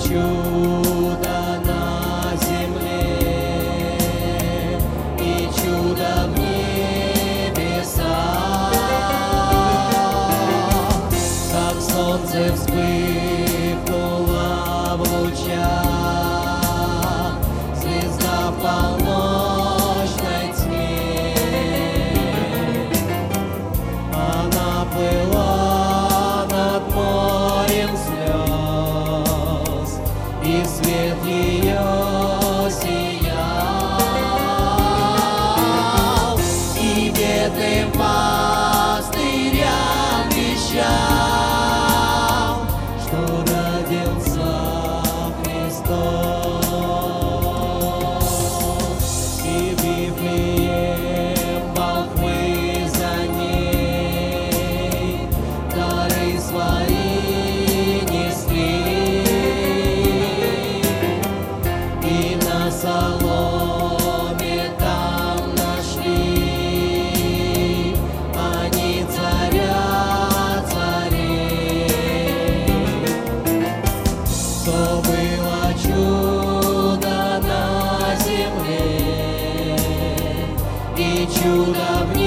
чудо на земле, и чудо в небесах, как солнце вспыхнуло в лучах, звезда в полночной тьме. Она плыла над морем слез, и свет ее сиял, и бедным пастырям вещал, что родился Христос. И в Вифлеем волхвы за ней дары свои несли, и на соломе там нашли они царя царей. То было чудо на земле, и чудо в